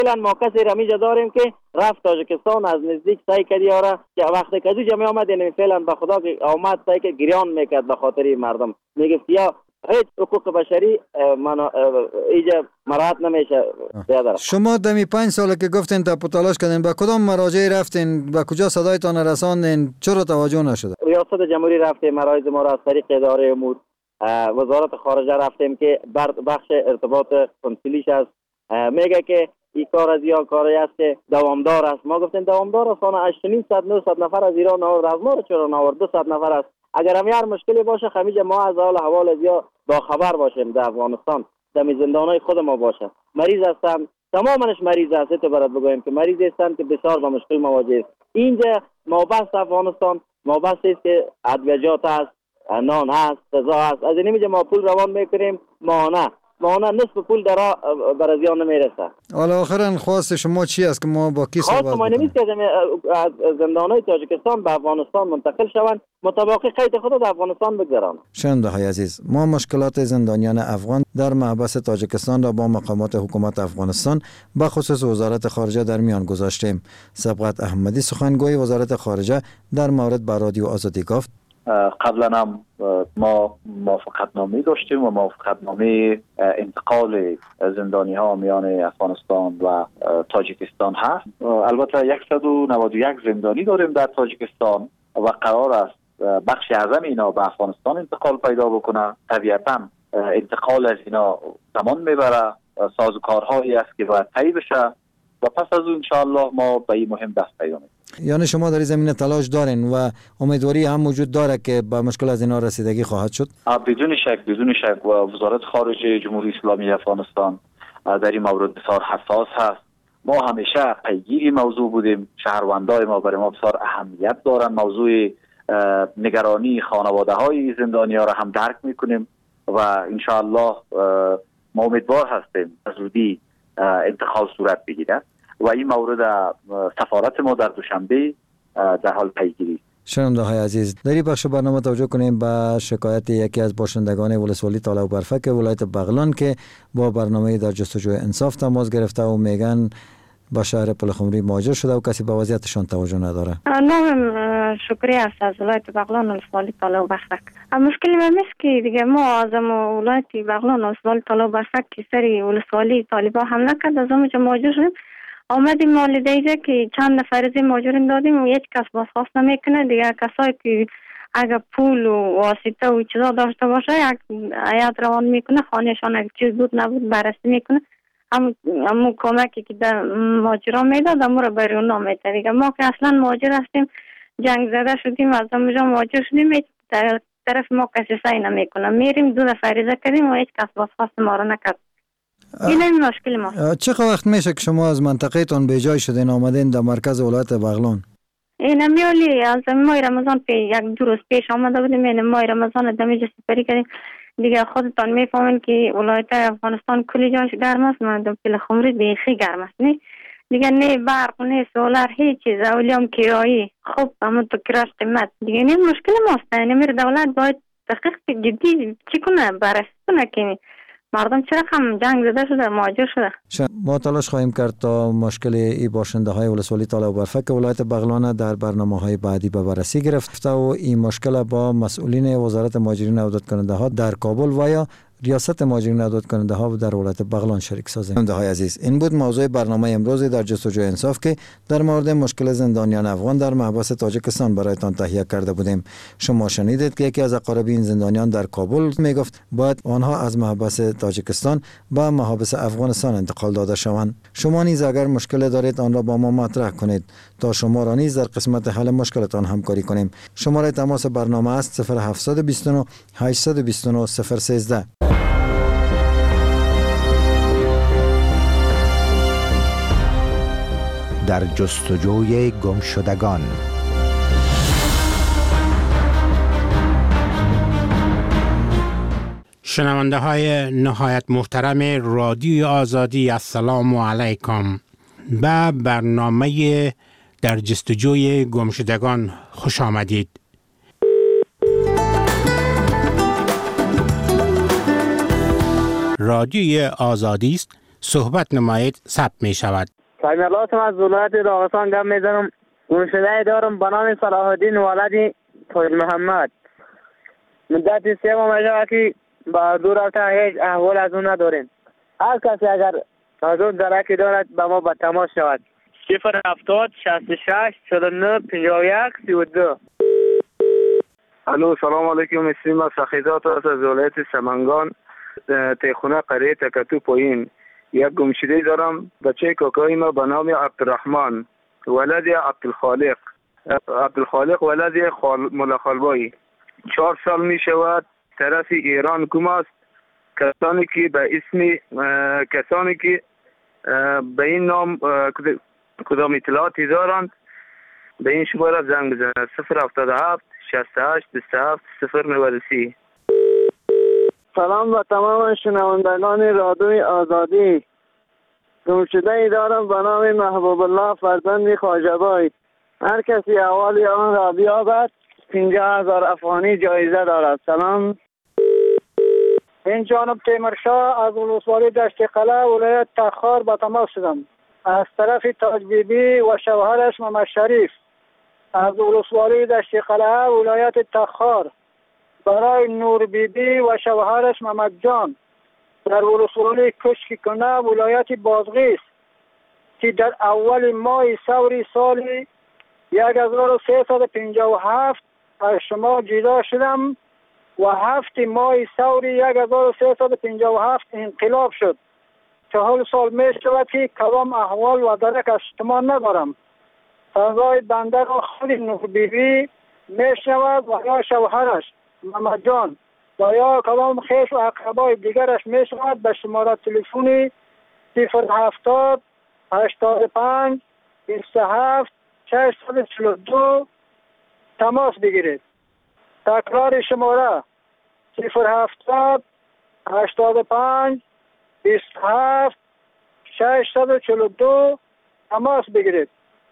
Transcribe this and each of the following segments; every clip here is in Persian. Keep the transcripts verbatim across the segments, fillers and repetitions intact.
فعلا ما کسی رمیجا داریم که رفت تاجیکستان از نزدیک سعی کرد یاره که وقتی که دو جمعه آمد، یعنی فعلا به خدا که آمد سعی که گریان میکرد به خاطر مردم، میگفت یا هیچ حقوق بشری من ایجا مراعات نمیشه. شما دمی پنج ساله که گفتین تا تلاش کردین، به کدام مراجع رفتین؟ به کجا صدایتان رساندین؟ چرا توجه نشده؟ ریاست جمهوری رفتیم، مراجع ما را از طریق اداره امور وزارت خارجه رفتیم که بخش ارتباط کنسولیش است، میگه که این کار از یا کاری است که دوامدار است. ما گفتیم دوامدار است، اون هشت و نیم صد نهصد نفر از ایران آورد، از ما چرا نآورد؟ دویست نفر است. اگر هم هر مشکلی باشه خمیجه ما از حال حوال از یا با خبر باشیم در افغانستان، در زندانهای خود ما باشه. مریض هستن، تمامش مریض است، تو برات بگویم که مریض هستن که بسیار با مشکل مواجه است. اینجا مابست افغانستان مابست است که ادویجات است، نان هست، غذا هست. از این میجه ما پول روان میکنیم ماهانه ماهانه نصف پول در برازیان نمیرسه. حالا آخرا خواست شما چی است که ما با کی صحبت کنیم؟ خواست ما نمیست که از زندانهای تاجیکستان به افغانستان منتقل شوند، مطابق قید خود در افغانستان بگذارند. شنونده های عزیز، ما مشکلات زندانیان افغان در محبس تاجیکستان را با مقامات حکومت افغانستان به خصوص وزارت خارجه در میان گذاشتیم. سبقت احمدی سخنگوی وزارت خارجه در مورد به رادیو آزادی گفت قبلا هم ما موافقتنامه داشتیم و موافقتنامه انتقال زندانی ها میان افغانستان و تاجیکستان هست. البته صد و نود و یک زندانی داریم در تاجیکستان و قرار است بخش اعظم اینا به افغانستان انتقال پیدا بکنه. طبیعتا انتقال از اینا زمان میبره، سازوکارهایی است که باید طی بشه و پس از اون انشاءالله ما به این مهم دست پیدا می‌کنیم. یعنی شما در این زمینه تلاش دارین و امیدواری هم وجود داره که به مشکل از اینا رسیدگی خواهد شد؟ بدون شک بدون شک و وزارت خارجه جمهوری اسلامی افغانستان در این مورد بسیار حساس هست. ما همیشه پیگیر موضوع بودیم، شهروندای ما برای ما بسیار اهمیت دارن. موضوع نگرانی خانواده های زندانی ها را هم درک میکنیم و انشاءالله ما امیدوار هستیم زودی انتقال صورت بگیرد و این مورد سفارت ما در دوشنبه در حال پیگیری. شنونده های عزیز، در این بخش برنامه توجه کنیم به شکایت یکی از باشندگان ولسوالی طالع و برفک ولایت بغلان که با برنامه در جستجوی انصاف تماس گرفته و میگن با شهر پلخمری مهاجر شده و کسی به وضعیتشان توجه نداره. نام شکری است از ولایت بغلان ولسوالی طالع و برفک. مشکلی من است که دیگه ما از ولایت بغلان ولسوالی طالع و برفک که سری ولسوالی طالبا حمله کرد، از اونجا مهاجر شدیم. آمدیم والده اینجا که چند نفر از این مهاجرین دادیم و یک کس بازخواست نمیکنه. دیگه کسایی که اگر پول و واسطه و چیزا داشته باشه یک عیاد روان میکنه، خانهشان اگر چیز بود نبود بررسی میکنه، هم همون کمکی که در مهاجران میداد همون رو برای اونا میده. دیگه ما که اصلا مهاجر هستیم، جنگ زده شدیم، از اونجا مهاجر شدیم، در طرف ما کسی سعی نمیکنه. میریم دو دفعه عریضه کردیم و هیچ کس بازخواست ما رو نکرد. این این مشکل ما. چه وقت میشه که شما از منطقه تان به جای شدین آمدین در مرکز ولایت بغلان؟ این میالی از ماه رمضان پی یک دو روز پیش آمده بودیم. این ماه رمضان دمیج سپری کردیم. دیگه خودتان میفهمین که ولایت افغانستان کلی جاش گرم است، مردم پلخمری بیخی گرم است. نه دیگه نه برق نه سولار هیچ چیز، اولیام کرایی خوب همون تو کراش قیمت. دیگه این مشکل ماست. یعنی میره دولت باید تحقیق جدی چی کنه، بررسی کنه که مردم چرا هم جنگ زده شده، مهاجر شده. ما تلاش خواهیم کرد تا مشکل ای باشنده های ولسوالی طالع و برفک ولایت بغلان در برنامه های بعدی به بررسی گرفته و این مشکل با مسئولین وزارت مهاجرین و عودت کننده ها در کابل و یا ریاست مهاجرین و عودت کننده ها در ولایت بغلان شریک سازیم. شنونده های عزیز، این بود موضوع برنامه امروز در جستجوی انصاف که در مورد مشکل زندانیان افغان در محبس تاجیکستان برایتان تهیه کرده بودیم. شما شنیدید که یکی از اقاربین زندانیان در کابل میگفت باید آنها از محبس تاجیکستان به محابس افغانستان انتقال داده شوند. شما نیز اگر مشکل دارید آن را با ما مطرح کنید تا شما را نیز در قسمت حل مشکلتان همکاری کنیم. شماره تماس برنامه است صفر هفت دو نه هشت دو نه صفر یک سه. در جستجوی گمشدگان. شنونده های نهایت محترم رادیو آزادی، السلام علیکم. به برنامه در جستجوی گمشدگان خوش آمدید. رادیو آزادی است، صحبت نمایید ثبت می شود. سلامت از ولایت داغستان گم میزنم. گمشده دارم به نام صلاح الدین ولد تاج محمد. مدت سه ماه میشه که با دو رفته هیچ احوال از اون نداریم. هر کسی اگر از اون درکی دارد به ما به تماس شود. صفر هفتاد شصت و شش چهل و نه پنجاه و یک سی و دو. الو سلام علیکم. اسم سخیزات از ولایت سمنگان، تیخونه قریه تکتو پایین. یک گمشده دارم. بچه کاکای ما به نام عبدالرحمن ولد عبدالخالق عبدالخالق ولد خال... ملا خالبایی. چهار سال می شود. طرف ایران کم است. کسانی که به اسم کسانی که به این نام کدام اطلاعاتی دارند به این شماره زنگ بزنند. صفر هفتاد و هفت شصت و هشت بیست و هفت صفر نود و سه. سلام به تمام شنوندگان رادیوی آزادی. گمشده ای دارم به نام محبوب الله فرزند خواجه‌بای. هر کسی احوال آن را بیابد پنجاه هزار افغانی جایزه دارد. سلام. این جانب تیمرشاه از ولسوالی دشت قلعه ولایت تخار به تماس شدم. از طرف تاج بی بی و شوهرش محمد شریف از ولسوالی دشت قلعه ولایت تخار برای نور بی بی و شوهرش محمد جان در ولسوالی کشک کنه ولایت بازغیس که در اول ماه سوری سال یک هزار و سیصد و پنجاه و هفت از شما جدا شدم و هفت ماه سوری یک هزار و سیصد و پنجاه و هفت انقلاب شد. چهل سال می شود که کدام احوال و درک از شما ندارم. فضای بنده را خود نور بی بی می شود و یا شوهرش محمد جان و یا کدام خیش و اقربای دیگرش می شود به شماره تلفنی صفر هفتاد هشتاد و پنج بیست و هفت ششصد و چهل و دو تماس بگیرید. تکرار شماره صفر هفتاد هشتاد و پنج بیست و هفت ششصد و چهل و دو تماس بگیرید.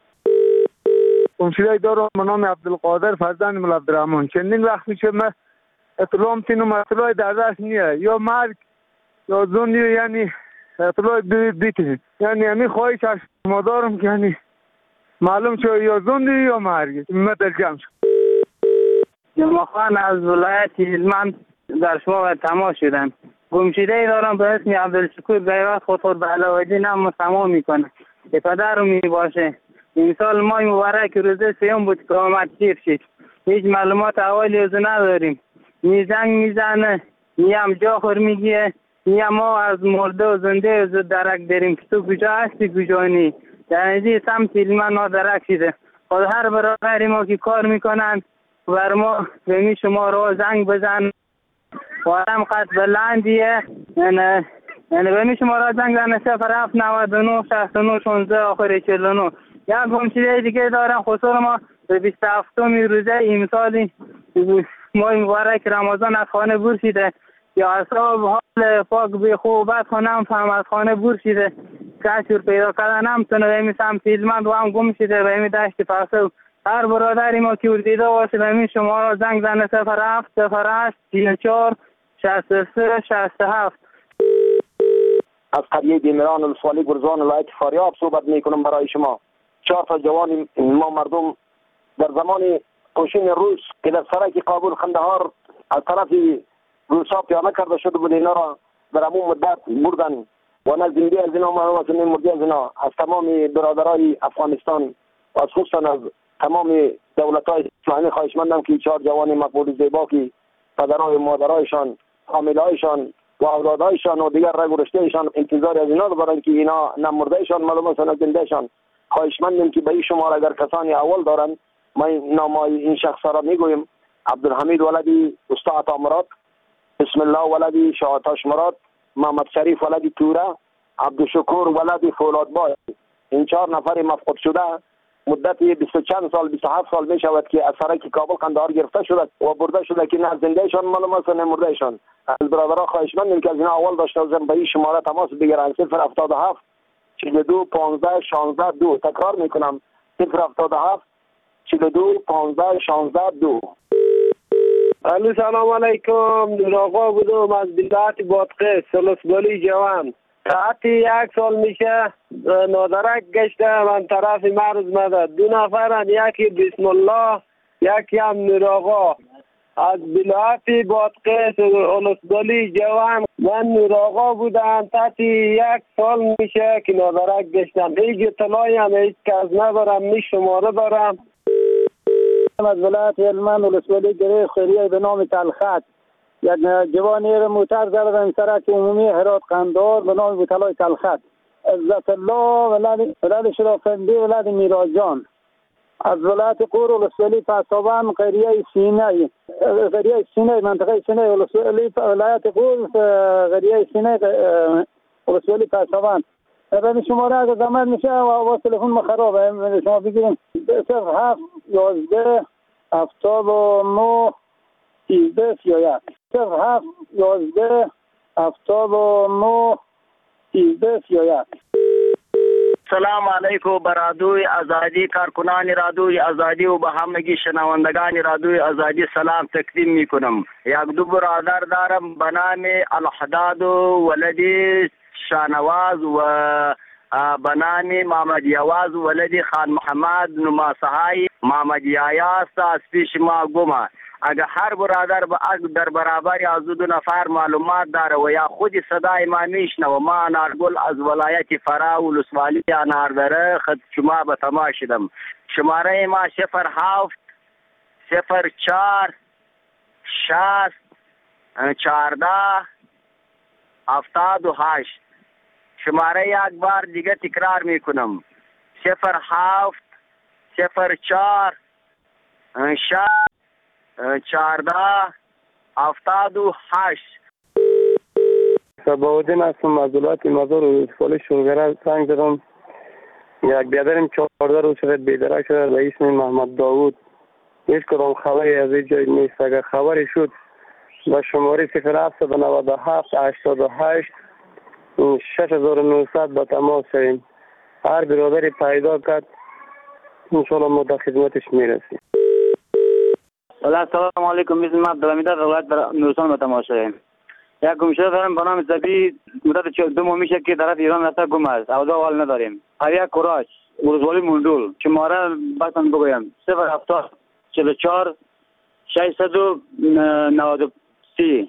گمشده دارم به نام عبدالقادر فرزند ملا عبدالرحمن. چندین وقت میشه من اطلاع تینو اطلاع در دست نیه یا مرگ یا زندی، یعنی اطلاع بیتیم، یعنی همین خواهش از شما دارم که یعنی معلوم شد یا زندی یا مرگ. من در جمع شد. جمعه خان از ولایت هلمند در شما تماس شدن. گمشده دارم به اسم عبدالشکور غیرت خطور به علاوه نام تمام میکنه. پدرم می باشه. این سال ماه مبارک روزه سیوم بود که آمد شیر شد. هیچ معلومات اولی از نداریم. می زنگ میزنه، میم جا خور میگیه، میم ما از مرده و زنده از درک داریم که تو کجا هستی کجا نی. یعنی سمت علمان ما درک شده. خود هر برادری ما که کار میکنن بر ما به شما رو زنگ بزن و هم قد بلندیه، یعنی یعنی به شما را زنگ زنه صفر هفت نود و نه شصت و نه شانزده آخر چهل و نه. یک گمشده دیگه دارم خصوص ما به بیست و هفتم روزه امسالی ماه مبارک رمضان از خانه برشیده یا اصحاب حال پاک به خوبت خانم فهم از خانه برشیده کشور پیدا کردن هم تونه به امی سمت هلمند و هم گم شده به امی دشت پسو. هر برادری ما که دیده باشه به امی شما را زنگ زنه صفر هفت صفر هشت سی و چهار شصت و سه شصت و هفت. از قریه دیمران الفالی گرزان ولایت فاریاب صحبت میکنم برای شما. چهار تا جوان ما مردم در زمان کشین روس که در سرک کابل قندهار از طرف روسا پیاده کرده شده بود، اینا را در همون مدت بردن و نه زنده از اینا معلوم است نه مرده از اینا. از تمام برادرای افغانستان و از خصوصا از تمام دولت‌های اسلامی خواهشمندم که چهار جوان مقبول زیبا که پدرای مادرایشان حاملهایشان و اولادایشان و دیگر رگ و رشتهشان انتظار از اینا دارن که اینا نه مردهشان معلوم است نه زندهشان. خواهشمندم که به این شماره اگر کسانی اول دارن ما نامای این شخص را میگویم: عبدالحمید ولدی استاد عطا مراد، بسم الله ولدی شاهتاش مراد، محمد شریف ولدی توره، عبدالشکور ولدی فولادبای. این چهار نفر مفقود شده مدت بیست و چند سال بیست و هفت سال می شود که از سرک کابل قندهار گرفته شده و برده شده که نه زندهشان معلوم است نه مردهشان. از برادرها خواهشمندیم که از اینا اول داشته باشن به این شماره تماس بگیرن: صفر هفتاد و هفت چهل و دو پانزده شانزده دو. تکرار میکنم: صفر هفتاد و هفت چهل و دو پانزده شانزده دو. الو سلام علیکم. نور آقا بودم از بلدت بادغیس سلسبالی جوان. ساعت یک سال میشه نادرک گشته من طرف مرز مده. دو نفرن، یکی بسم الله یکی هم نوراغا از بلایت بادقیس اولسبالی جوان. من نوراغا بودم تحت یک سال میشه که نادرک گشتم. هیچ اطلاعی هم هیچ کس ندارم، می شماره دارم. از ولایت هلمند اولسبالی گره خیریه به نام تلخط یک جوانی رو موتر زدن سرک عمومی هرات قندار به نام بوتلای تلخط. عزت الله ولد ولد شرافندی ولد میراجان از ولایت قور اولسبالی پسابان قریه سینه قریه سینه منطقه سینه اولسبالی ولایت قور قریه سینه اولسبالی پسابان. به شماره اگر زمان میشه و تلفن ما خرابه شما بگیریم صفر هفت یازده هفتاد و نه سیزده سی و یک صفر هفت یازده هفتاد و نه سیزده سی و یک. سلام علیکم برادوی آزادی، کارکنان رادوی آزادی و به همگی شنوندگان رادوی آزادی سلام تقدیم میکنم. یک دو برادر دارم به نام الحداد و ولدی شانواز و به نام محمد یواز و ولدی خان محمد نماسهای محمد یایاست از پیش ما گمه. اگر هر برادر در برابر از دو نفر معلومات داره و یا خود صدای ما میشنوه، ما انارگل از ولایت فرا ولسوالی اناردره خد شما به تماس شدم. شماره ما صفر هفت صفر چهار شصت چهارده هفتاد و هشت. شماره یک بار دیگه تکرار میکنم صفر هفت صفر چهار شصت چهارده هفتاد و هشت. صباحالدین هستم از ولایت مزار ولسوالی شلگره. زنگ زدم یک بیادرم چهارده روز شده بیدرک شده به اسم محمد داوود. هیچ کدام خبری از این جای نیست. اگر خبری شد با شماره صفر هفت نود و هفت هشتاد و هشت شش هزار و نهصد با تماس شویم. هر برادری پیدا کرد انشاءالله ما در خدمتش میرسیم. السلام علیکم. میزم عبدالحمید از ولایت نورستان به تماس شویم. یک گمشده دارم به نام زبی مدت دو ماه میشه که طرف ایران رفته گم است. اوضاع حال نداریم. قریه کوراج ولسوالی مندول. شماره باتون بگویم صفر هفتاد چهل و چهار ششصد و نود و سه.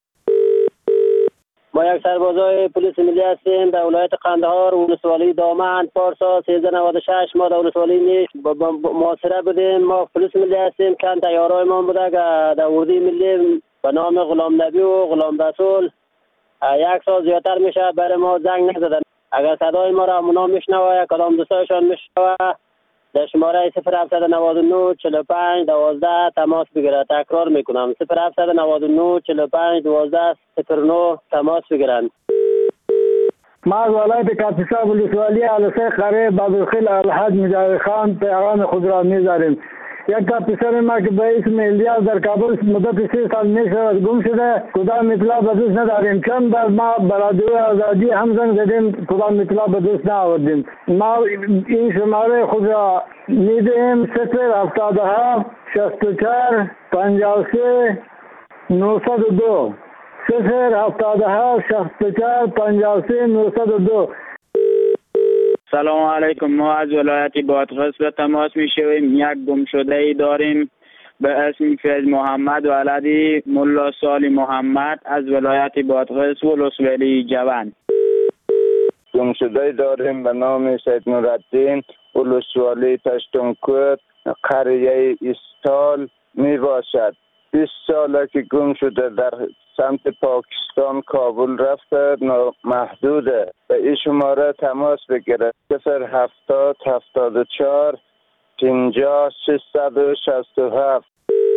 با یک سربازای پلیس ملی هستیم در ولایت قندهار ولسوالی دامن پارسا سیزده نود و شش. ما در ولسوالی نیست محاصره بودیم. ما پلیس ملی هستیم. کن تیارای ما بوده که در وردی ملی به نام غلام نبی و غلام رسول یک سال زیادتر میشه برای ما زنگ نزدن. اگر صدای ما را اونا میشنوه یا کدام دوستایشان میشنوه در شماره صفر هفت نود و نه چهل و پنج دوازده تماس بگیرد. تکرار میکنم صفر هفت نود و نه چهل و پنج دوازده صفر نه تماس بگیرند. ما از ولایت کاپیسا ولسوالی علسه قریه بابالخیل الحاج مجاور خان پیغام خود را می‌داریم. یک کاپیسر ما که به اسم الیاس در کابل مدت سه سال میشه گم شده. کدام اطلاع به دست نداریم. چند بار ما برادوی آزادی هم زنگ زدیم کدام اطلاع به دست نآوردیم. ما این شماره خود را میدیم صفر هفتاد و هفت شصت و چهار پنجاه و سه نهصد و دو صفر هفتاد و هفت شصت و چهار پنجاه و سه نهصد و دو. سلام علیکم. ما از ولایت بادغیس به تماس می شویم. یک گم شده ای داریم به اسم فیض محمد ولدی ملا سالی محمد از ولایت بادغیس ولسوالی جوان. گم شده ای داریم به نام سید نورالدین ولسوالی پشتونکوت قریه استال می باشد. بیست ساله که گم شده در سمت پاکستان کابل رفته نامحدوده. به این شماره تماس بگیرد صفر هفتاد هفتاد و چهار پنجاه ششصد و شصت و هفت.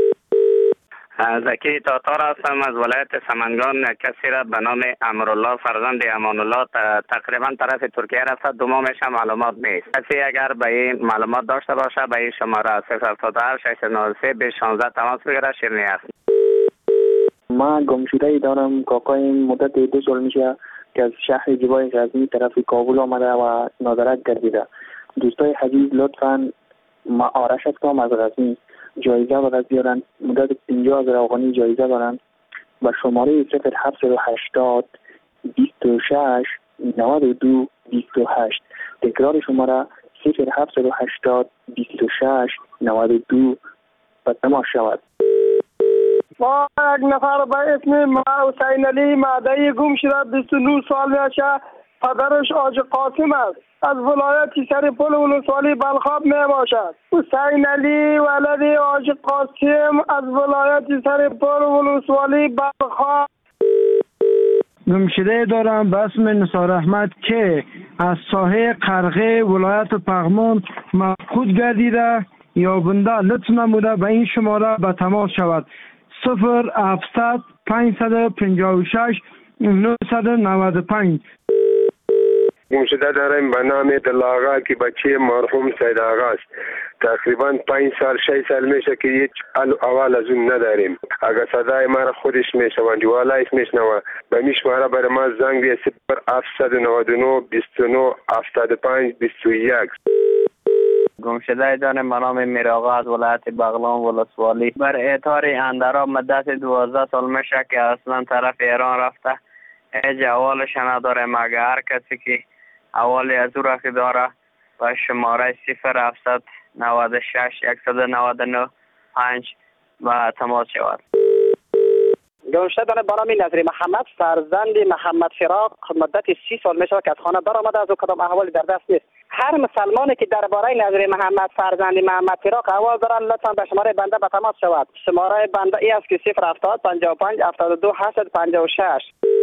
زکی تاتار هستم از ولایت سمنگان. کسی را به نام امرالله فرزند امان الله تقریبا طرف ترکیه رفته. دو ماه میشه معلومات نیست. کسی اگر به این معلومات داشته باشه به این شماره صفر هفتاد و هفت ششصد و نود و سه بیست و شانزده تماس بگیره. شیرینی است. من گمشده ای دارم. کاکایم مدت دو سال میشه که از شهر جبای غزنی طرف کابل آمده و نادرک گردیده. دوستای عزیز لطفاً ما آرش هستم از غزنی. جایزه باید بیارن. مدت پنجاه هزار افغانی جایزه دارن. با شماره صفر هفت هشتاد بیست و شش نود و دو بیست و هشت. تکرار شماره صفر هفت و هشتاد بیست و شش نود و دو به تماس شود. ما یک نفر به اسم ما حسین علی معدهی گم شده بیست و نه سال میشه. پدرش حاج قاسم است. از ولایت سرپل ولسوالی بلخاب می باشد. حسین علی ولد حاج قاسم از ولایت سرپل ولسوالی بلخاب. گمشده دارم به اسم نثار احمد که از ساحه قرغه ولایت پغمان مفقود گردیده یا بنده لطف نموده به این شماره به تماس شود. صفر هفتصد پانصد و پنجاه و شش نهصد و نود و پنج. گمشده دارم به نام دلاغا که بچه مرحوم سید آقا است. تقریبا پنج سال شش سال میشه که هیچ اول از اون نداریم. اگر صدای ما را خودش میشوند والایش میشنوه به میشماره برای ما زنگ بیه صفر هفتصد و نود و نه بیست و نه هفتاد و پنج بیست و یک. گمشده دارم به نام میراغا از ولایت بغلان ولسوالی. بر اعتار اندرا مدت دوازده سال میشه که اصلا طرف ایران رفته. هیچ اولش نداره مگه هر کسی که اولی از او رخی داره با شماره صفر هفتصد و نود و شش صد و نود و نه پنج و تماس شود. گمشده دارم به نام نظری محمد فرزند محمد فراق مدت سی سال میشه که از خانه برآمده از او کدام احوالی در دست نیست. هر مسلمانی که درباره نظری محمد فرزند محمد فراق احوال دارن لطفا به شماره بنده به تماس شود. شماره بنده ای است که صفر هفتاد پنجاه و پنج هفتاد و دو هشتصد و پنجاه و شش.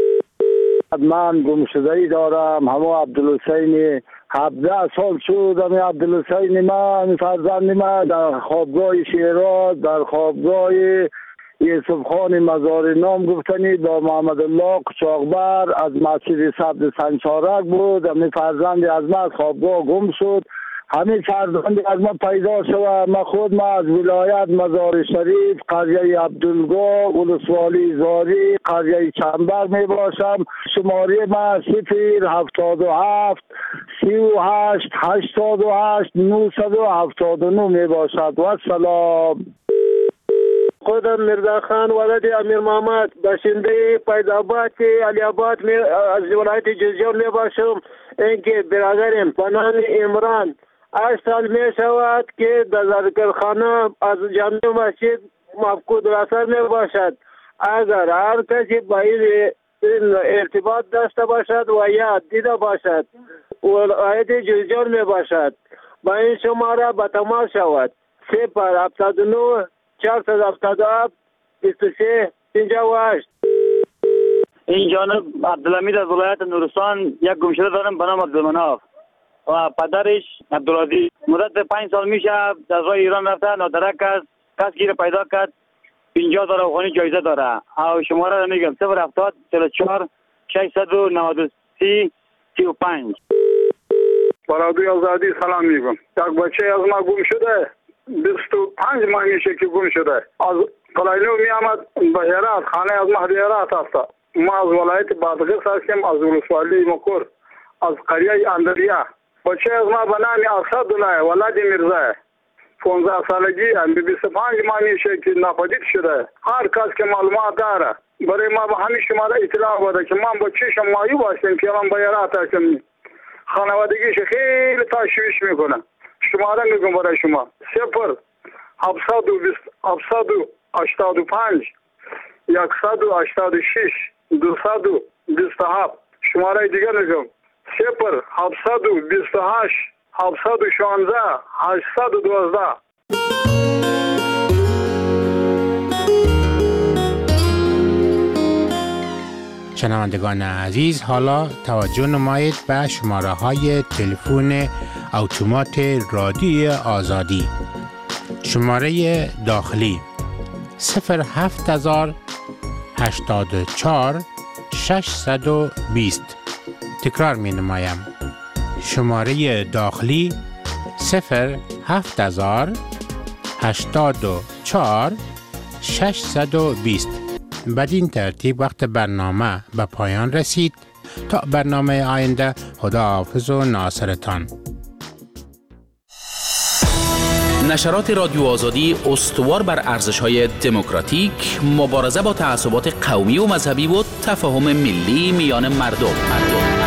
من گمشده‌ای دارم همه عبدالحسین هفده سال شد. همه عبدالحسین من فرزند من در خوابگاه شیراز در خوابگاه یوسف خان مزار نام گفتنی با محمد الله قچاقبر از مسجد سبز سنچارک بود. همه فرزند از من از خوابگاه گم شد. همه فرزند از من پیدا شد. من خود من از ولایت مزار شریف قریه عبدالگاه ولسوالی زاری قریه چنبر می باشم. شماره من صفر هفتاد و هفت سی و هشت هشتاد و هشت نهصد و هفتاد و نه می باشد. و سلام. خودم مرزا خان ولد امیر محمد باشنده پیداباد علی آباد از ولایت جزیره می باشم. اینکه برادرم به نام عمران هشت سال می شود که در ذکرخانه از جامع مسجد مفقود الاثر می باشد. اگر هر کسی با این ارتباط داشته باشد و یا دیده باشد ولایت جزیره می باشد با این شماره به تماس شود. صفر هفتاد و نه چهارصد و هفتاد و هفت بیست و سه پنجاه و هشت. این جانب عبدالحمید از ولایت نورستان یک گمشده دارم به نام عبدالمناف و پدرش عبدالعزیز مدت پنج سال میشه از راه ایران رفته. نادرک است. کس گیر پیدا کرد پنجاه هزار افغانی جایزه داره. او شماره را میگم صفر هفتاد چهل و چهار ششصد و نود و سه سی و پنج. برادوی آزادی سلام میگم. یک بچه از ما گم شده بیست و پنج ماه میشه که گم شده. از قلعه‌نو می آمد به هرات خانه از مهدی هرات است. ما از ولایت بادغیس هستیم از ولسوالی مکور از قریه اندریا. بچه از ما به نام اسدالله ولد میرزا پانزده سالگی هم بیست و پنج ماه میشه که ناپدید شده. هر کس که معلومات داره برای ما به همین شماره اطلاع بده که من با چشم مایوب هستم که الان به هرات هستم. خانوادگیش خیلی تشویش میکنه. شماره میگم برای شما صفر هفتصد و بیست هفتصد و هشتاد و پنج یکصد و هشتاد و شش دویست و بیست و هفت. شماره دیگر میگم صفر هفتصد و بیست و هشت هفتصد و شانزده هشتصد و دوازده. شنوندگان عزیز، حالا توجه نمایید به شماره های تلفن اتومات رادیوی آزادی. شماره داخلی صفر هفت هزار هشتاد و چهار ششصد و بیست. تکرار می نمایم. شماره داخلی صفر هفت هزار هشتاد و چهار ششصد و بیست. بدین ترتیب وقت برنامه به پایان رسید. تا برنامه آینده، خداحافظ و ناصرتان. نشرات رادیو آزادی استوار بر ارزش‌های دموکراتیک، مبارزه با تعصبات قومی و مذهبی و تفاهم ملی میان مردم. مردم.